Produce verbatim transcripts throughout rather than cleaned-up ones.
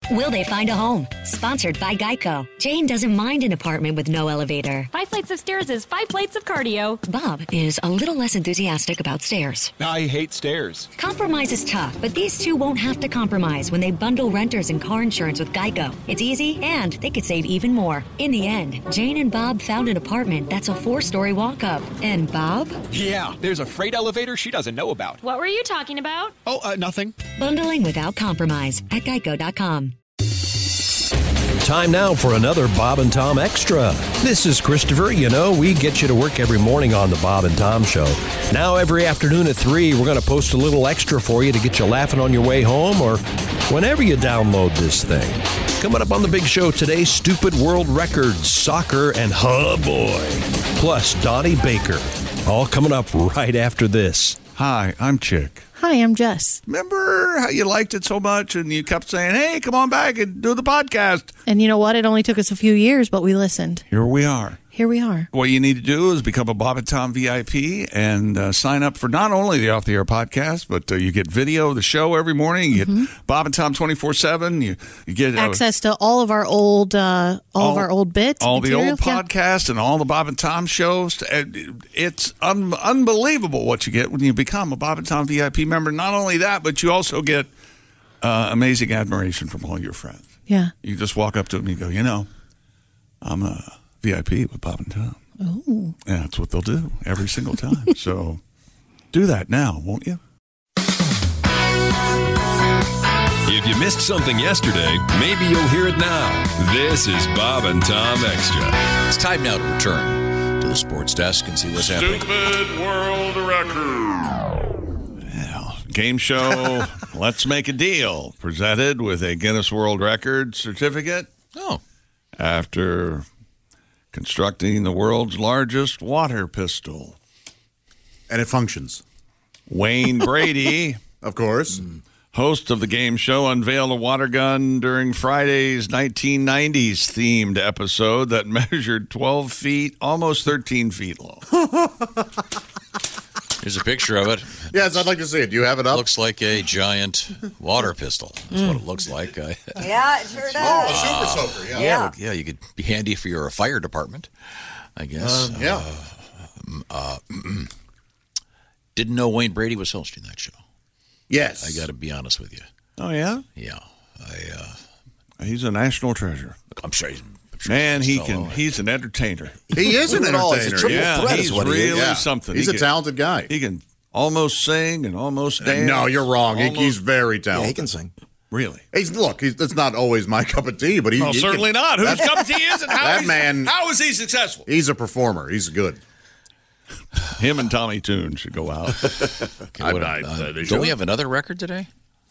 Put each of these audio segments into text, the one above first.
Will they find a home? Sponsored by Geico. Jane doesn't mind an apartment with no elevator. Five flights of stairs is five flights of cardio. Bob is a little less enthusiastic about stairs. I hate stairs. Compromise is tough, but these two won't have to compromise when they bundle renters and car insurance with Geico. It's easy, and they could save even more. In the end, Jane and Bob found an apartment that's a four-story walk-up. And Bob? Yeah, there's a freight elevator she doesn't know about. What were you talking about? Oh, uh, nothing. Bundling without compromise at geico dot com. Time now for another Bob and Tom Extra. This is Christopher. You know, we get you to work every morning on the Bob and Tom Show. Now, every afternoon at three, we're going to post a little extra for you to get you laughing on your way home or whenever you download this thing. Coming up on the big show today, Stupid World Records, soccer, and oh boy. Plus, Donnie Baker. All coming up right after this. Hi, I'm Chick. Hi, I'm Jess. Remember how you liked it so much and you kept saying, hey, come on back and do the podcast? And you know what? It only took us a few years, but we listened. Here we are. Here we are. What you need to do is become a Bob and Tom V I P and uh, sign up for not only the Off the Air podcast, but uh, you get video of the show every morning. You Mm-hmm. get Bob and Tom twenty-four seven. You, you get uh, access to all of our old, uh, all, all of our old bits, all material. the old yeah. podcasts, and all the Bob and Tom shows. And it's un- unbelievable what you get when you become a Bob and Tom V I P member. Not only that, but you also get uh, amazing admiration from all your friends. Yeah, you just walk up to them and you go, you know, I'm a V I P with Bob and Tom. Oh. And that's what they'll do every single time. So do that now, won't you? If you missed something yesterday, maybe you'll hear it now. This is Bob and Tom Extra. It's time now to return to the sports desk and see what's Stupid happening. Stupid World Record. Yeah, game show, Let's Make a Deal, presented with a Guinness World Record certificate. Oh. After constructing the world's largest water pistol. And it functions. Wayne Brady, of course, host of the game show, unveiled a water gun during Friday's nineteen nineties themed episode that measured twelve feet, almost thirteen feet long. Here's a picture of it. Yes, I'd like to see it. Do you have it up? Looks like a giant water pistol. That's Mm. what it looks like. Uh, Yeah, it sure does. Oh, a super soaker, yeah. yeah, Yeah. look, yeah, you could be handy for your fire department, I guess. Uh, yeah. Uh, uh, didn't know Wayne Brady was hosting that show. Yes. I got to be honest with you. Oh, yeah? Yeah. I. Uh, He's a national treasure. I'm sure he's... Man, he fellow. can. He's an entertainer. He is an Look at all, he's a entertainer. triple Yeah, threat he's is what he really is. Yeah. something. He's He a can- talented guy. He can almost sing and almost dance. No, you're wrong. He, Almost- he's very talented. Yeah, he can sing. Really? He's look. He's, that's not always my cup of tea, but he, Well, he certainly can, not. Whose that- cup of tea is it? How that is- man- How is he successful? He's a performer. He's good. Him and Tommy Toon should go out. Okay, what, I- I- uh, they don't should. we have another record today?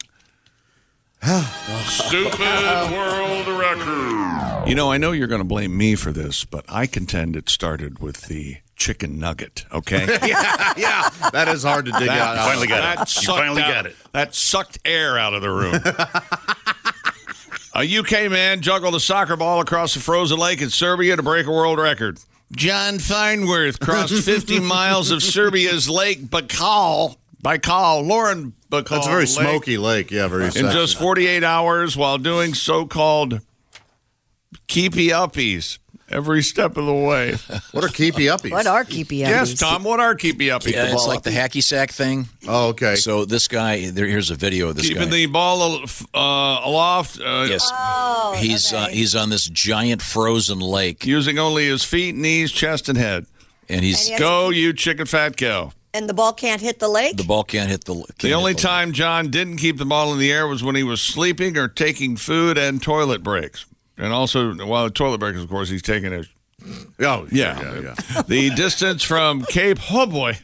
Stupid World Record. You know, I know you're going to blame me for this, but I contend it started with the chicken nugget, okay? yeah, yeah. That is hard to dig out. That- that You sucked finally out- got it. That sucked air out of the room. A U K man juggled a soccer ball across a frozen lake in Serbia to break a world record. John Fineworth crossed fifty miles of Serbia's Lake Baikal. Baikal, Lauren Baikal. That's a very Lake, smoky lake. Yeah, very in sexy. just forty-eight hours while doing so-called keepy uppies every step of the way. What are keepy uppies? What are keepy uppies? Yes, Tom, what are keepy uppies? Yeah, it's like the hacky sack thing. Oh, okay. So this guy, there, here's a video of this Keeping guy. the ball uh, aloft. Uh, yes, Oh, he's uh, okay. he's on this giant frozen lake, Using only his feet, knees, chest, and head. and he's And he has Go, you chicken fat cow. And the ball can't hit the lake? the ball can't hit the. Can't The hit only the- time John didn't keep the ball in the air was when he was sleeping or taking food and toilet breaks. And also, while the toilet breaks, of course, he's taking a. Oh, Yeah. yeah, yeah. The distance from Cape Hoboy.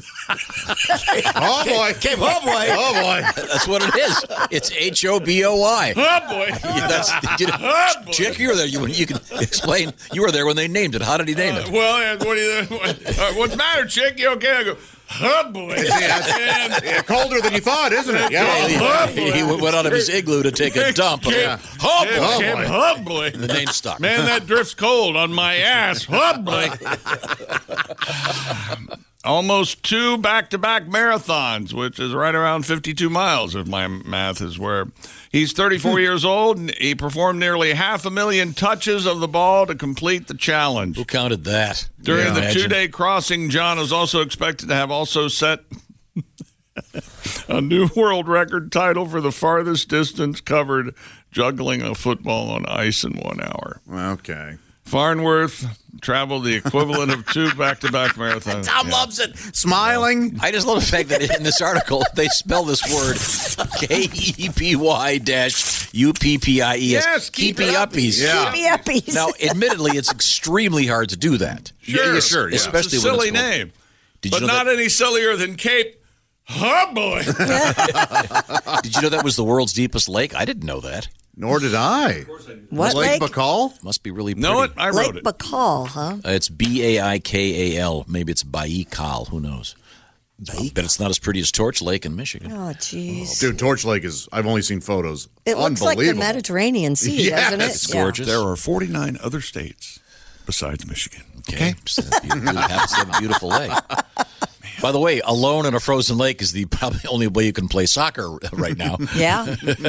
Oh, boy. Cape Hoboy. Oh, boy. That's what it is. It's H O B O Y. Hoboy. That's you know, Hoboy. Chick, you were there. You, you can explain. You were there when they named it. How did he name it? Well, and what do you, uh, what's the matter, chick? You okay? I go, Hoboy. Yeah, yeah, colder than you thought, isn't it? Yeah. He, he went out of his igloo to take a dump. Cape, Yeah. Cape, Oh, Cape boy. Hoboy. The name stuck. Man, that drift's cold on my ass. Hoboy. almost two back-to-back marathons, which is right around fifty-two miles, if my math is where. He's thirty-four years old, and he performed nearly half a million touches of the ball to complete the challenge. Who counted that? During Yeah. the Imagine. two-day crossing, John is also expected to have also set a new world record title for the farthest distance covered juggling a football on ice in one hour. Okay. Farnworth traveled the equivalent of two back-to-back marathons. Tom loves it. Smiling. I just love the fact that in this article they spell this word K E P Y dash U P P I E S. Yes, keep Keepy it uppies. Yeah. Keepy uppies. Now, admittedly, it's extremely hard to do that. Sure, Yeah, sure, yeah. Especially it's a when silly it's called- name, Did but you know not that, any sillier than Cape. Oh, boy. Did you know that was the world's deepest lake? I didn't know that. Nor did I. What Lake lake? Bacall? Must be really pretty. Know it? I wrote Lake it. Bacall, huh? Uh, it's B A I K A L. Maybe it's Baikal. Who knows? But it's not as pretty as Torch Lake in Michigan. Oh, jeez. Dude, Torch Lake is, I've only seen photos. It looks like the Unbelievable. Mediterranean Sea, Yes, doesn't it? it's Yeah. gorgeous. There are forty-nine other states besides Michigan. Okay. So it happens to have a beautiful lake. By the way, alone in a frozen lake is the probably only way you can play soccer right now. Yeah.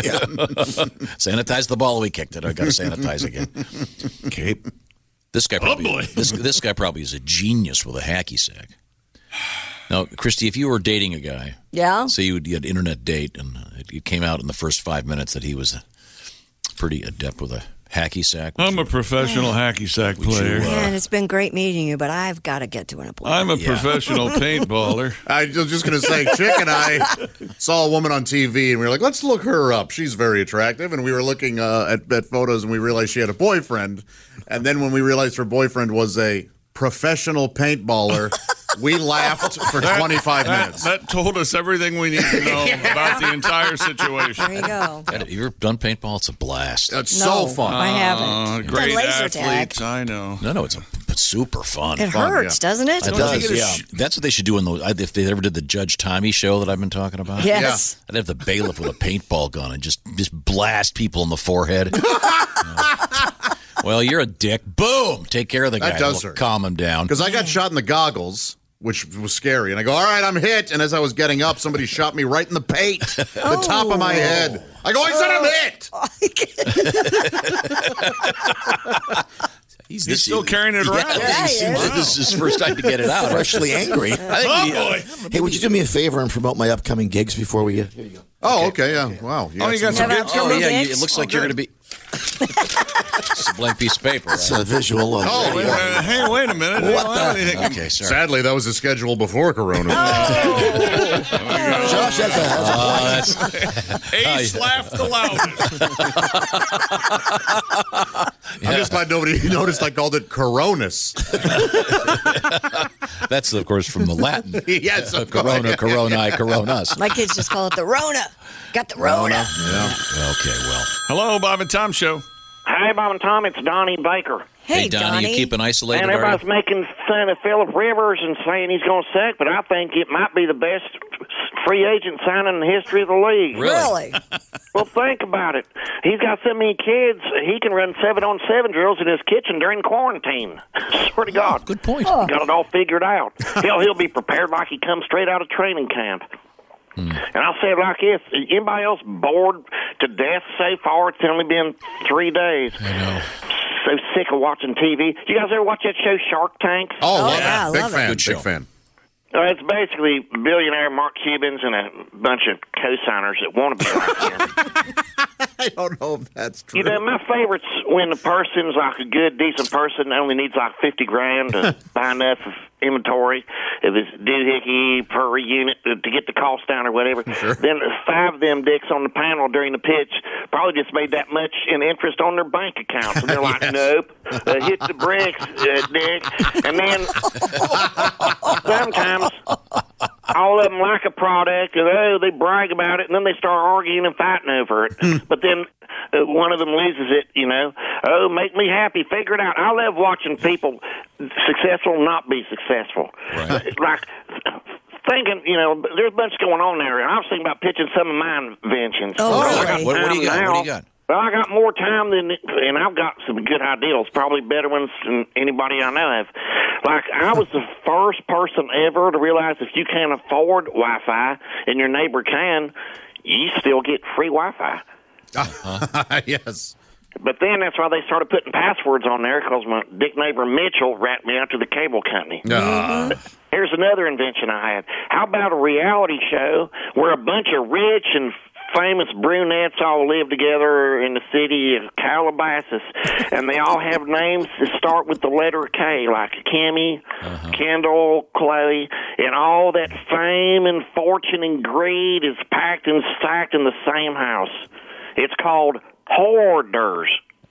Sanitize the ball. We kicked it. I got to sanitize again. Cape. This guy probably boy. this this guy probably is a genius with a hacky sack. Now, Christy, if you were dating a guy, Yeah. say you had an internet date, and it, it came out in the first five minutes that he was pretty adept with a hacky sack. would I'm you- a professional hacky sack you, player. uh, Man, it's been great meeting you, but I've got to get to an appointment. I'm a Yeah. professional paintballer. I was just going to say, Chick and I saw a woman on T V, and we were like, let's look her up. She's very attractive. And we were looking uh, at, at photos, and we realized she had a boyfriend. And then when we realized her boyfriend was a professional paintballer, we laughed for twenty-five That, minutes. that told us everything we need to know about the entire situation. There you go. Have you ever done paintball? It's a blast. That's No, so fun. I haven't. Uh, Done great laser athletes, tag. I know. No, no, it's, a, it's super fun. It Fun, hurts, yeah. doesn't it? It Don't you does, get a yeah. sh- That's what they should do in those. If they ever did the Judge Tommy show that I've been talking about. Yes. I'd have the bailiff with a paintball gun and just just blast people in the forehead. You know. Well, you're a dick. Boom! Take care of the guy. That does It'll hurt. calm him down. Because I got shot in the goggles, which was scary. And I go, all right, I'm hit. And as I was getting up, somebody shot me right in the pate, the top of my head. I go, I said I'm hit. He's, He's still carrying it Yeah, around. Yeah, he seems he like this is his first time to get it out. Freshly angry. I think Oh, he, uh, boy. Hey, would you do me a favor and promote my upcoming gigs before we get? Here you go. Oh, okay, yeah. Wow. Oh, you got some How gigs about- Oh, coming yeah, up? you, gigs? it looks like you're going to be. It's a blank piece of paper. It's Right? a visual. Uh, Oh, wait a minute. Hey, wait a minute. What I don't the- anything- Okay, sorry. Sadly, that was the schedule before Corona. Josh has a, has a Oh, that's, Ace laughed the loudest. I'm just glad nobody noticed I called it Coronas. that's, of course, from the Latin. Yes, of course. Corona, Yeah, coronae, coronas. My kids just call it the Rona. Got the Rona. Okay, well. Hello, Bob and Tom Show. Hey, Bob and Tom, it's Donnie Baker. Hey, Hey, Donnie, you keeping isolated, And are you? everybody's making fun of Phillip Rivers and saying he's going to suck, but I think it might be the best free agent signing in the history of the league. Really? Really? Well, think about it. He's got so many kids, he can run seven-on-seven drills in his kitchen during quarantine. Swear to God. Good point. Oh. Got it all figured out. Hell, he'll be prepared like he comes straight out of training camp. Hmm. And I'll say it like this. Anybody else bored to death so far? It's only been three days. I know. So sick of watching T V. You guys ever watch that show Shark Tank? Oh, Oh, love yeah, I it. Big love it. fan. Good show. Big fan. Uh, it's basically billionaire Mark Cubans and a bunch of co-signers that want to be like him. I don't know if that's true. You know, my favorite's when a person's like a good, decent person, only needs like fifty grand to buy enough of inventory of his doohickey per unit to get the cost down or whatever. Sure. Then five of them dicks on the panel during the pitch probably just made that much in interest on their bank accounts. And they're like, Yes. nope, uh, hit the bricks, uh, dick. And then sometimes all of them like a product, and oh, they brag about it, and then they start arguing and fighting over it. But then uh, one of them loses it, you know. Oh, make me happy. Figure it out. I love watching people successful not be successful. Right. Like thinking, you know, there's a bunch going on there, and I was thinking about pitching some of my inventions. Oh, I really? got What- what do you time got? What do you now. got? Well, I got more time than, and I've got some good ideas, probably better ones than anybody I know of. Like, I was the first person ever to realize if you can't afford Wi-Fi and your neighbor can, you still get free Wi-Fi. Uh-huh. Yes. But then that's why they started putting passwords on there, because my dick neighbor Mitchell ratted me out to the cable company. Uh. Here's another invention I had. How about a reality show where a bunch of rich and famous brunettes all live together in the city of Calabasas, and they all have names that start with the letter K, like Kimmy, uh-huh. Kendall, Chloe, and all that fame and fortune and greed is packed and stacked in the same house. It's called Hoarders.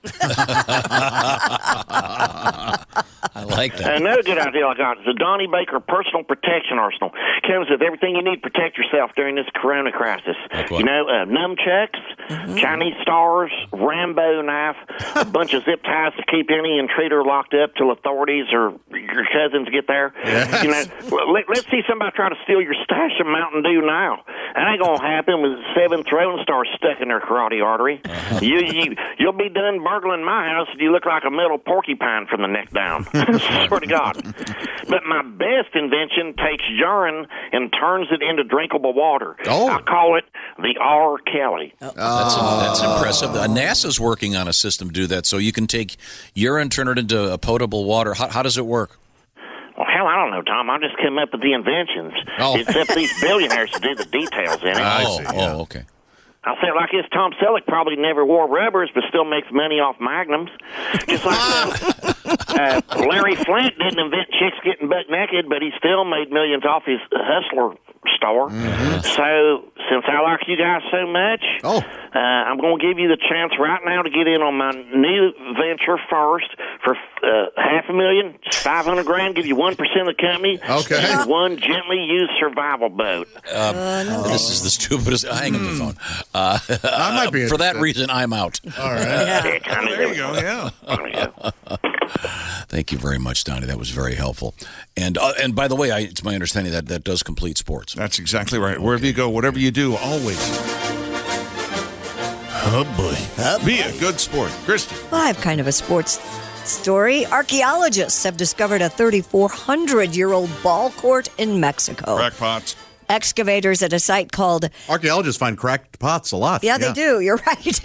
I like that. Another good idea I got is the Donnie Baker Personal Protection Arsenal. Comes with everything you need to protect yourself during this corona crisis. Like what? You know, uh, nunchucks, mm-hmm. Chinese stars, Rambo knife, a bunch of zip ties to keep any intruder locked up till authorities or your cousins get there. Yes. You know, let, let's see somebody try to steal your stash of Mountain Dew now. That ain't gonna happen with seven throwing stars stuck in their carotid artery. Uh-huh. You, you, you'll be done burgling my house and you look like a metal porcupine from the neck down. Swear to God. But my best invention takes urine and turns it into drinkable water. Oh. I call it the R. Kelly. Oh. That's, that's impressive. Uh, NASA's working on a system to do that, so you can take urine, turn it into a potable water. How, how does it work? Well, hell, I don't know, Tom. I just came up with the inventions. Oh. It's up to these billionaires to do the details in it. Oh, oh okay. I'll say it like this. Tom Selleck probably never wore rubbers, but still makes money off magnums. Just like uh, uh, Larry Flint didn't invent chicks getting butt naked, but he still made millions off his Hustler store. Mm-hmm. So, since I like you guys so much, oh. uh, I'm going to give you the chance right now to get in on my new venture first for uh, half a million, five hundred grand, give you one percent of the company, okay. and one gently used survival boat. Uh, uh, no. This is the stupidest. Hang up the phone. Uh, I might be for that reason, I'm out. All right. Yeah. Yeah, there you go. Yeah. Thank you very much, Donnie. That was very helpful. And uh, and by the way, I, it's my understanding that that does complete sports. That's exactly right. Okay. Wherever you go, whatever you do, always. Oh, boy. Oh, Be boy. a good sport. Christy. Well, I have kind of a sports story. Archaeologists have discovered a thirty-four hundred year old ball court in Mexico. Crackpots. Excavators at a site called... Archaeologists find cracked pots a lot. Yeah, yeah. they do. You're right.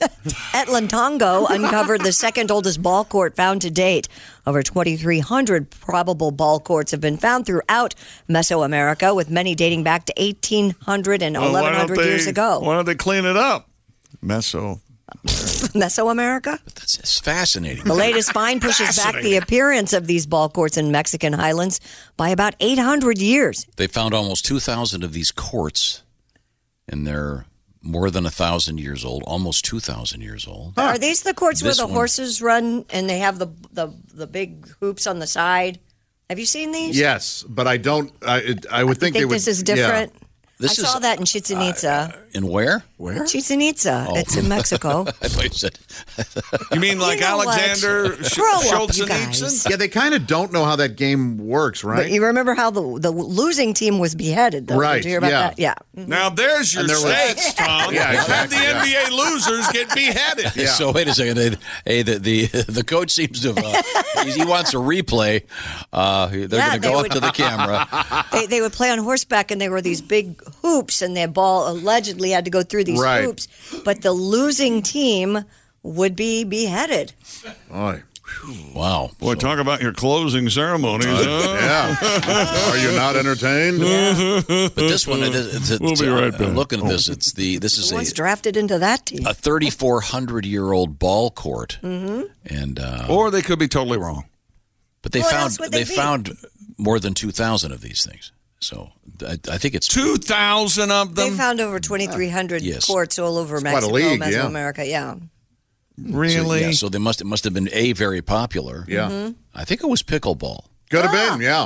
Etlantongo uncovered the second oldest ball court found to date. Over twenty-three hundred probable ball courts have been found throughout Mesoamerica, with many dating back to eighteen hundred and well, eleven hundred they, years ago. Why don't they clean it up? Meso... Mesoamerica? But that's it's fascinating. The latest find pushes back the appearance of these ball courts in Mexican highlands by about eight hundred years. They found almost two thousand of these courts, and they're more than one thousand years old, almost two thousand years old. Huh. Are these the courts This where the one- horses run and they have the, the, the big hoops on the side? Have you seen these? Yes, but I don't. I, I would think, I they think would. this is different. Yeah. This I is, saw that in Chichen Itza. Uh, in where? Where? Chichen Itza. Oh. It's in Mexico. I thought you said. You mean like You know Alexander what? Sch- Grow up, Schultz you and guys. Eason? Yeah, they kind of don't know how that game works, right? But you remember how the the losing team was beheaded, though? Right, Did you hear about yeah. that? Yeah. Now there's your And there was- stakes, Tom. Yeah, Have exactly, the yeah. N B A losers get beheaded. Yeah. So wait a second. Hey, Hey, the the, the coach seems to. Uh, he, he wants a replay. Uh, they're Yeah, going to they go would- up to the camera. They, they would play on horseback, and there were these big hoops, and their ball allegedly had to go through these Right. hoops. But the losing team would be beheaded. Oy. Wow. Boy, talk about your closing ceremonies. huh? Yeah. Are you not entertained? But this one, it is- it's, We'll be uh, right back. I'm looking at this. It's the this is Who was a drafted into that team? a thirty-four hundred year old ball court, Mm-hmm. and uh, Or they could be totally wrong. but they What found else would they, they be? found more than two thousand of these things. So I, I think it's two thousand of They them? found over twenty-three hundred Yes. courts all over quite a Mexico, league, yeah. Mesoamerica. Yeah. Really? So, yeah, so they must it must have been a very popular. Yeah. Mm-hmm. I think it was pickleball. Could have been, yeah.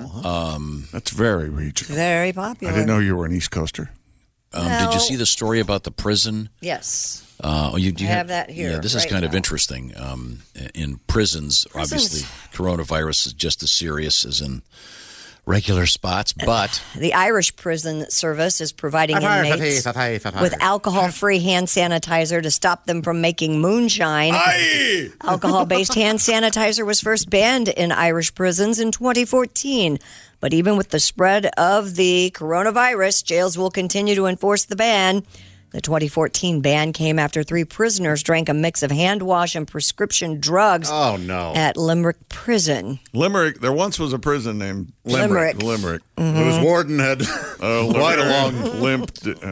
Um, That's very regional. Very I popular. didn't know you were an East Coaster. um, Did Well- you see the story about the prison? Yes. Uh, oh, you, do you I have that here Yeah, this is right kind of now. interesting. Um, in prisons, Prisons. obviously, coronavirus is just as serious as in regular spots, but The Irish Prison Service is providing Fa-fa, inmates fa-fa, fa-fa. with alcohol-free hand sanitizer to stop them from making moonshine. Aye. Alcohol-based hand sanitizer was first banned in Irish prisons in twenty fourteen. But even with the spread of the coronavirus, jails will continue to enforce the ban. The twenty fourteen ban came after three prisoners drank a mix of hand wash and prescription drugs Oh, no. at Limerick Prison. Limerick. There once was a prison named Limerick. Limerick. Mhm. Whose warden had Uh, quite a Limerick long limped. Uh,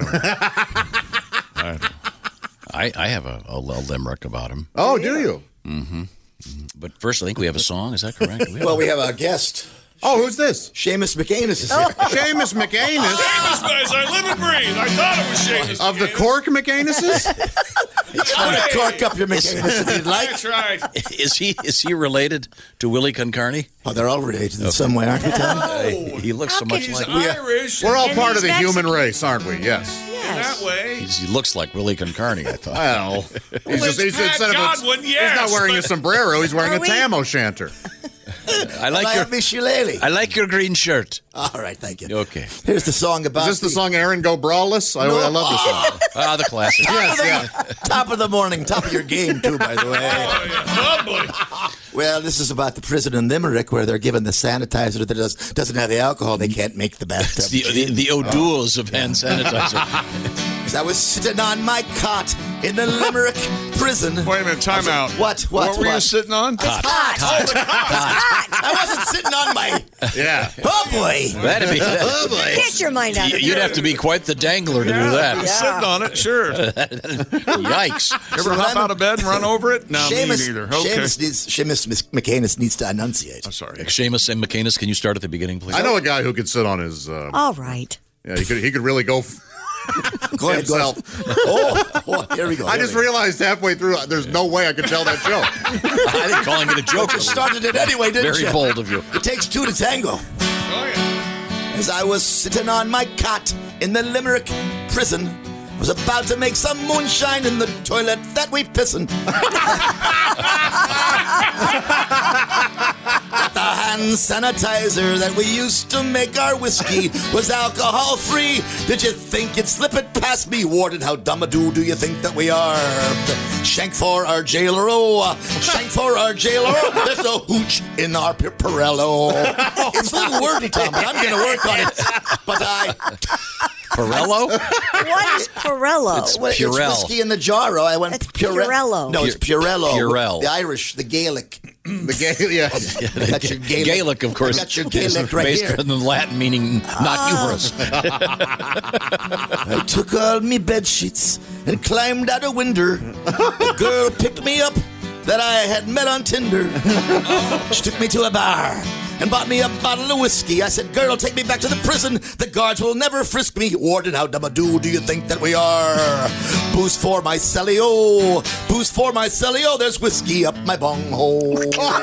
I- I, I have a, a little limerick about him. Oh, do you? Mm-hmm. But first, I think we have a song. Is that correct? We have Well, a- we have a guest. Oh, who's this? Seamus McAnus is here. Seamus McAnus. Seamus, guys, I live and breathe. I thought it was Seamus. Of the Cork McAnuses? It's fun to cork up your McAnus if you'd like. That's right. Is he is he related to Willie Concarney? Oh, they're all related in some way, aren't we, Tom? Uh, he looks so much He's like Irish. We're all And part of he's the human Mexican. race, aren't we? Yes. in that way. He's, he looks like Willie Concarney, I thought. Well, he's just he's, Pat instead of a, Godwin, he's yes, not wearing a but- sombrero. He's wearing Are a we- tam o' shanter. I like I your have me shillelagh. I like your green shirt. All right, thank you. Okay. Here's the song about Is this the song "Aaron Go Brawless"? I, I love this song. Ah, the classic. Yes, yeah. Top of the morning, top of your game, too, by the way. Oh, yeah. Oh, boy. Well, this is about the prison in Limerick where they're given the sanitizer that does, doesn't have the alcohol. They can't make the bathtub. It's the, the, the odors of hand sanitizer. As I was sitting on my cot in the Limerick prison. Wait a minute, time out. What? What? What were you what? sitting on? Hot. Hot. Hot. Hot. I wasn't sitting on my. Yeah. Oh boy! That'd be. Oh boy! Get your mind out of You'd it. have to be quite the dangler to do I that. was sitting on it, sure. Yikes. Ever So hop I'm- out of bed and run over it? No, Seamus, me neither. Okay. Seamus needs. Seamus McAnus needs to enunciate. I'm sorry. Seamus and McAnus, can you start at the beginning, please? I know a guy who could sit on his. Uh, All right. yeah, he could. He could really go. F- Go ahead, go ahead. himself. Oh, oh, here we go. I here just we go. realized halfway through, there's no way I could tell that joke. I think calling it a joke You was started it anyway, didn't very you? bold of you. It takes two to tango. Oh, yeah. As I was sitting on my cot in the Limerick prison, I was about to make some moonshine in the toilet that we pissin'. But the hand sanitizer that we used to make our whiskey was alcohol free. Did you think you'd slip it past me, Warden? How dumb a do do you think that we are? Shank for our jailer, oh, shank for our jailer. There's no hooch in our P- Pirello. It's a little wordy, Tom, but I'm going to work on it. But I. Pirello? What is Pirello? It's Well, Purell. It's whiskey in the jar. Oh, I went It's Pure- Purello. No, it's Purello. Purell. The Irish, the Gaelic. The gay, yeah. I got your Gaelic. Gaelic, of course, I got your is Gaelic right based here. on the Latin meaning not humorous. I took all me bed sheets and climbed out a window. A girl picked me up that I had met on Tinder. She took me to a bar and bought me a bottle of whiskey. I said, girl, take me back to the prison. The guards will never frisk me. Warden, how dumb a do do you think that we are? Booze for my celly-o. Booze for my celly-o. There's whiskey up my bunghole.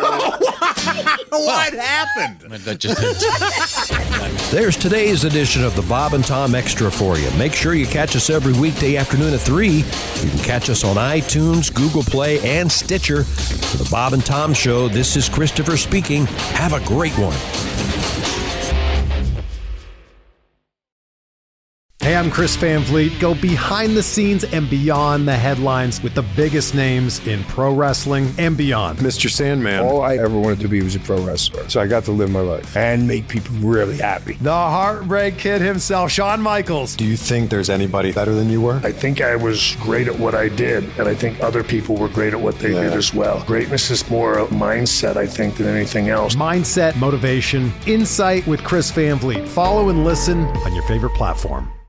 What happened? That just, There's today's edition of the Bob and Tom Extra for you. Make sure you catch us every weekday afternoon at three. You can catch us on iTunes, Google Play, and Stitcher. For the Bob and Tom Show, this is Christopher speaking. Have a great one. Hey, I'm Chris Van Vliet. Go behind the scenes and beyond the headlines with the biggest names in pro wrestling and beyond. Mister Sandman, all I ever wanted to be was a pro wrestler. So I got to live my life and make people really happy. The Heartbreak Kid himself, Shawn Michaels. Do you think there's anybody better than you were? I think I was great at what I did, and I think other people were great at what they Yeah. did as well. Greatness is more a mindset, I think, than anything else. Mindset, motivation, insight with Chris Van Vliet. Follow and listen on your favorite platform.